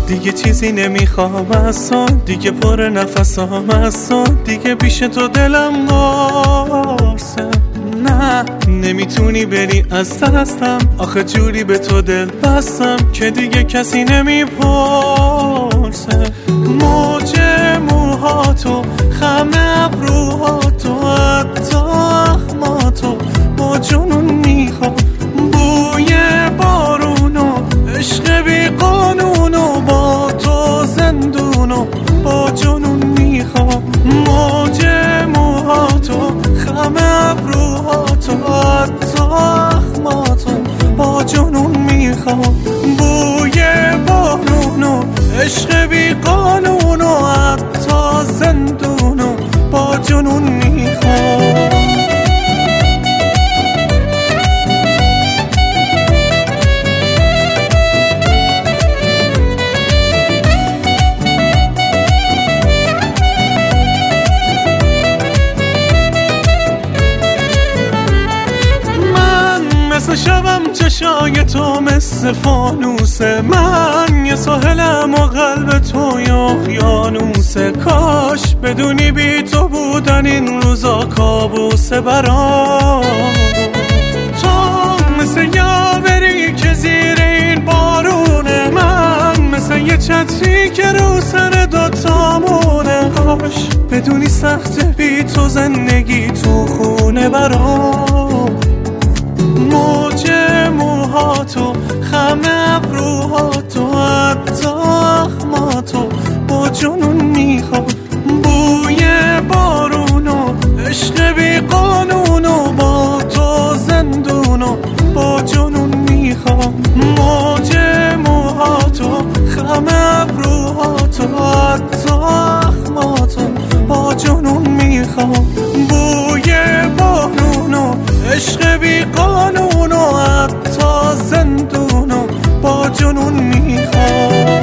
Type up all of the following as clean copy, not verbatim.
دیگه چیزی نمیخوام از تو، دیگه پر نفسام از تو، دیگه پیش تو دلم قرصه. نه نمیتونی بری از دستم، آخه جوری به تو دل بستم که دیگه کسی نمیپرسه. موج موهاتو، خم ابروهاتو، حتی اخماتو با جنون میخوام. بوی بارونو، عشق بی قانونو، با تو زندونو با جنون میخوام. موج موهاتو، خم ابروهاتو، حتی اخماتو با جنون میخوام. بوی بارونو، عشق بی قانونو، حتی زندونو با جنون میخوام. مثل شبم چشای تو مثل فانوسه، من یه ساحلم و قلب تو یه اقیانوسه. کاش بدونی بی تو بودن این روزا کابوسه برام. تو مثل یاوری که زیر این بارونه، من مثل یه چتری که رو سر دوتامونه. کاش بدونی سخته بی تو زندگی تو خونه برام. موج موهاتو، خم ابروهاتو، حتی اخماتو با جنون میخوام. بوی بارونو، عشق بی قانونو، با تو زندونو با جنون میخوام. موج موهاتو، خم ابروهاتو، حتی اخماتو با جنون میخوام. بوی بارونو، عشق بی قانونو، حتی زندونو با جنون میخوام.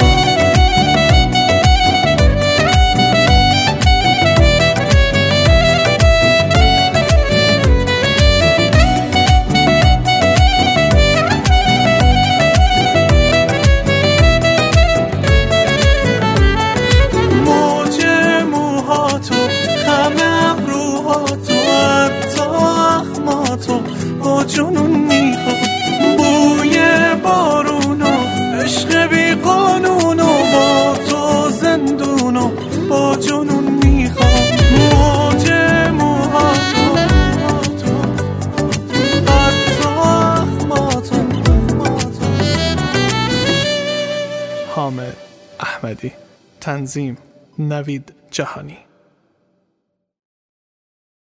موج موهاتو، خم ابروهاتو، حتی اخماتو با جنون میخوام. بوی بارونو، عشق بی قانونو، با تو زندونو با جنون میخوام. موج موهاتو، حتی اخماتو. حامد احمدی، تنظیم نوید جهانی.